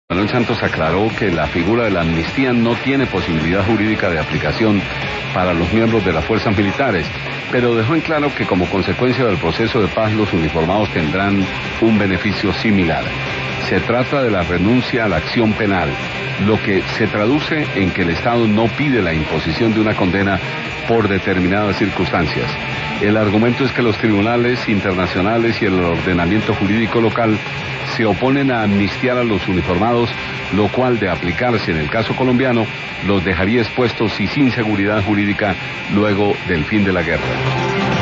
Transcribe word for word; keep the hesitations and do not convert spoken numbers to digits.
Manuel Santos aclaró que la figura de la amnistía no tiene posibilidad jurídica de aplicación para los miembros de las fuerzas militares, pero dejó en claro que como consecuencia del proceso de paz los uniformados tendrán un beneficio similar. Se trata de la renuncia a la acción penal, lo que se traduce en que el Estado no pide la imposición de una condena por determinadas circunstancias. El argumento es que los tribunales internacionales y el ordenamiento jurídico local se oponen a amnistiar a los uniformados, lo cual, de aplicarse en el caso colombiano, los dejaría expuestos y sin seguridad jurídica luego del fin de la guerra.